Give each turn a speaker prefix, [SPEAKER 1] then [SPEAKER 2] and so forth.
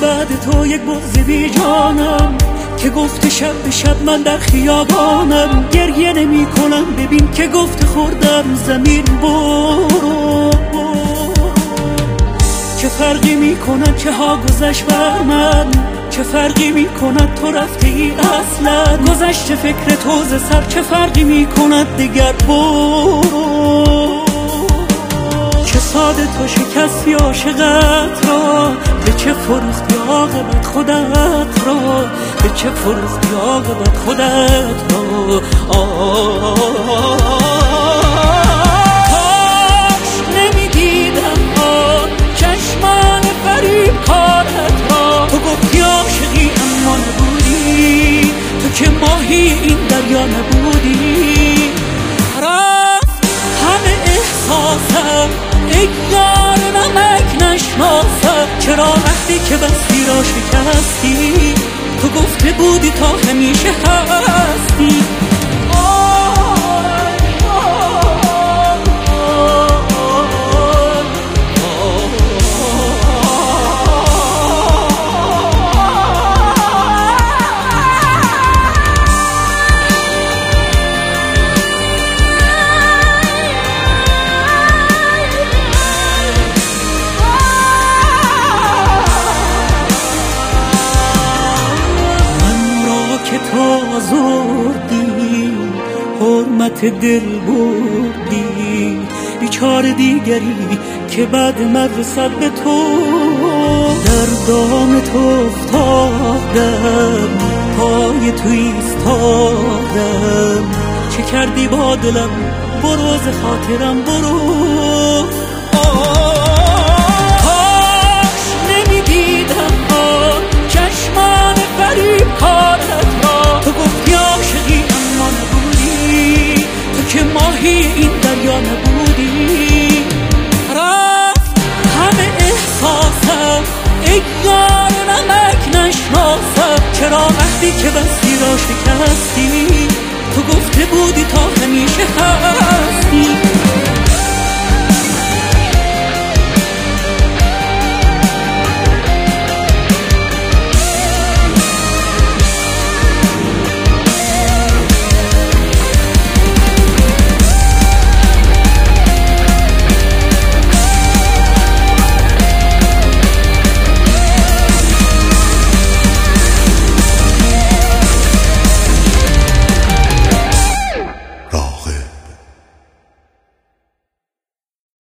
[SPEAKER 1] بعد تو یک بغض بی جانم که گفت شب به شب من در خیابانم. گریه نمی کنم ببین که گفت خوردم زمین برو. چه فرقی می کند چه ها گذشت بر من، چه فرقی می کند تو رفته ای اصلا. گذشت فکر تو ز سر چه فرقی می کند دیگر برو. چه ساده تو شکستی عاشقت را، به چه فروختی عاقبت خودت را، به چه فروختی عاقبت خودت را. کاش نمیدیدم آن چشمان فریب کارت را. تو گفتی عاشقی اما نبودی، تو که ماهی این دریا نبودی. رفت همه احساسم ای یار نمک نشناسم. چرا وقتی که بستی را شکستی، تو گفته بودی تا همیشه هستی. آزردی حرمت دل بردی، بیچاره دیگری که بعد من رسد به تو. در دام تو افتادم پای تو ایستادم. چه کردی با دلم برو ز خاطرم برو. کاش نمیدیدم آن چشمان فریب کارت را. تو گفتی عاشقی اما نبودی، تو که ماهی این دریا نبودی. رفت همه احساسم ای یار نمک نشناسم. چرا وقتی که بستی را شکستی، تو گفته بودی تا همیشه هستی.